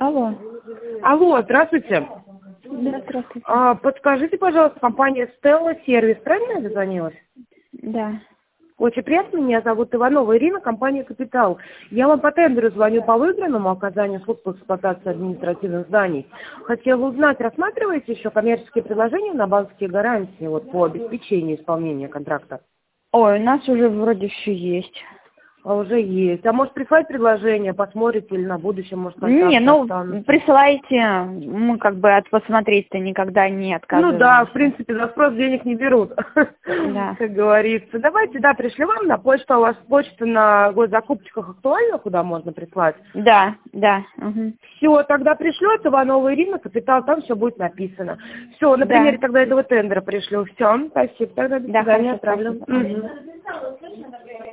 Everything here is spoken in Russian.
Алло. Алло, здравствуйте. Да, здравствуйте. Подскажите, пожалуйста, компания Stella Сервис, правильно я дозвонилась? Да. Очень приятно, меня зовут Иванова Ирина, компания «Капитал». Я вам по тендеру звоню по выигранному оказанию услуг по эксплуатации административных зданий. Хотела узнать, рассматриваете еще коммерческие предложения на банковские гарантии по обеспечению исполнения контракта? Ой, у нас уже вроде все есть. А уже есть. А может прислать предложение, посмотрите или на будущее, может, контакты Не, ну, останутся? присылайте, мы как бы от посмотреть-то никогда не отказываемся. Ну да, в принципе, за спрос денег не берут, Да. как говорится. Давайте, пришлю вам на почту. У вас почта на госзакупочках актуальна, куда можно прислать? Да, да. Угу. Все, тогда пришлю от Иванова Ирина, «Капитал», там все будет написано. Все, на Да. примере тогда этого тендера пришлю. Все, спасибо, тогда до Да, свидания, хорошо, отправлю. спасибо. Мгм.